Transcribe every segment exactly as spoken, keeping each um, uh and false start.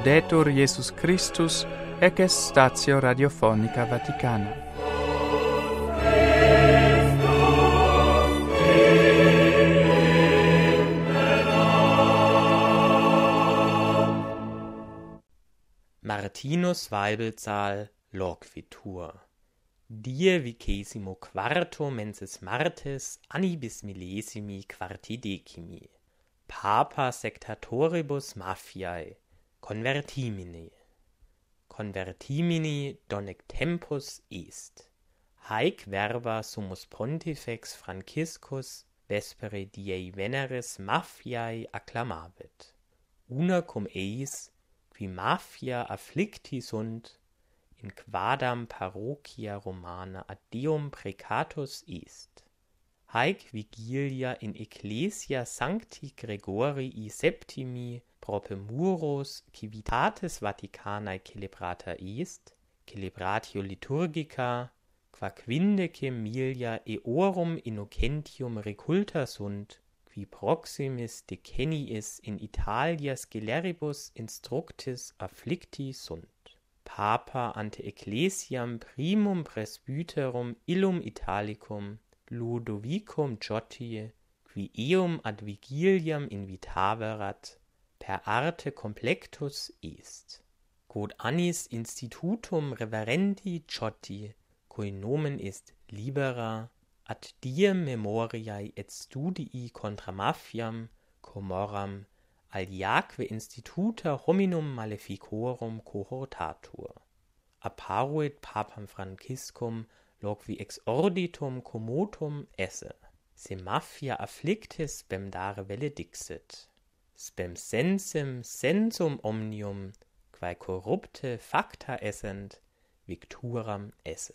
Laudetur Jesus Christus, ec est statio radiofonica Vaticana. Martinus Weibelzahl Loquitur. Die vicesimo quarto mensis Martes anni bis millesimi quarti decimi. Papa sectatoribus mafiae convertimini. Convertimini donec tempus est. Haec verba sumus pontifex Franciscus vespere diei veneris mafiae acclamavit. Una cum eis, qui mafia afflicti sunt, in quadam parochia Romana ad Deum precatus est. Haec vigilia in ecclesia sancti Gregorii septimi prope muros civitatis Vaticanae celebrata est, celebratio liturgica, qua quindecim milia eorum innocentium reculta sunt, qui proximis deceniis in Italia sceleribus instructis afflicti sunt. Papa ante ecclesiam primum presbyterum illum Italicum Ludovicum Jotti, qui eum ad vigiliam invitaverat, per arte complectus est. Quod annis institutum reverendi Jotti, cui nomen est libera, ad diem memoriae et studii contra mafiam comoram aliaque instituta hominum maleficorum cohortatur. Apparuit papam Franciscum loqui exorditum commotum esse, se mafia afflictis spem dare valedixit, spem sensum sensum omnium, quae corrupte facta essent, victuram esse.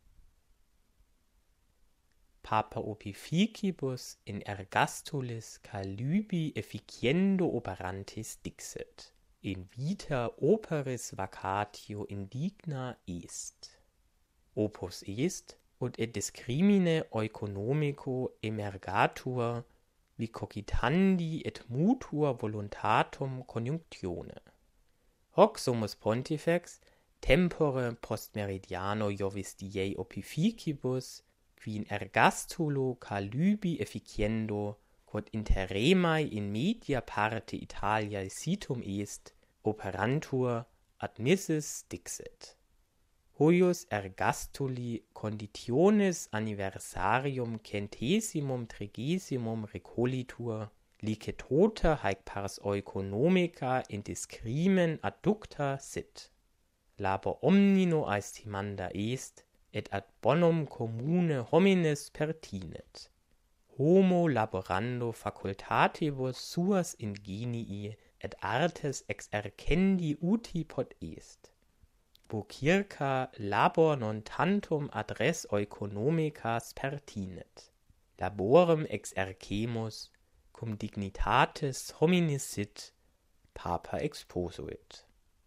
Papa opificibus in ergastulis calybi efficiendo operantis dixit, in vita operis vacatio indigna est. Opus est, ut et discrimine oeconomico emergatur, vi cogitandi et mutua voluntatum conjunctione. Hoc sumus pontifex, tempore post meridiano Jovis diei opificibus, qui in ergastulo calybi efficiendo, quod interremae in media parte Italiae situm est, operantur ad missis dixit. Huius ergastuli conditionis anniversarium centesimum trigesimum recolitur, licet tota haec pars oeconomica in discrimen adducta sit. Labor omnino aestimanda est, et ad bonum commune homines pertinet. Homo laborando facultatibus suas ingenii et artes exercendi uti pot est. Wo circa labor non tantum ad res oeconomicas pertinet. Laborem exercemus, cum dignitatis hominis sit, Papa exposuit.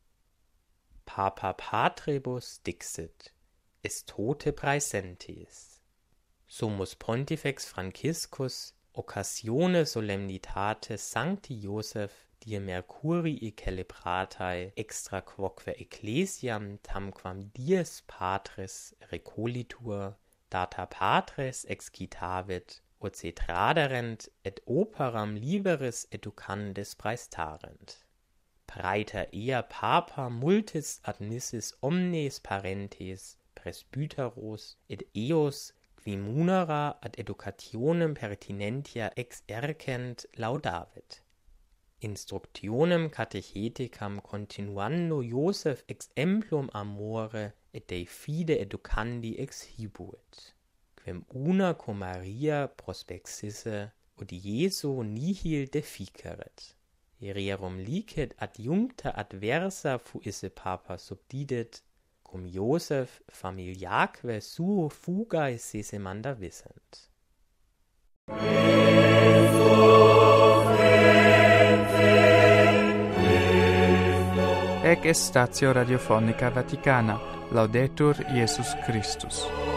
Papa patribus dixit, est tote praesentes. Sumus pontifex Franciscus, occasione solemnitatis Sancti Joseph, die Mercurii celebratae extra quoque ecclesiam tamquam dies patris recolitur, data patres excitavit, ut se traderent et operam liberis educandis praestarent. Praeter ea papa multis ad missis omnes parentes, presbyteros et eos, qui munera ad educationem pertinentia exercent laudavit. Instructionem catecheticam continuando Joseph exemplum amore et Dei fide educandi exhibuit, quem una cum Maria prospexisse ut Jesu nihil deficeret. Rerum licet adjuncta adversa fuisse Papa subdidit, cum Joseph familiaque suo fugae sesemanda vissent. Ec est statio radiofonica Vaticana. Laudetur Jesus Christus.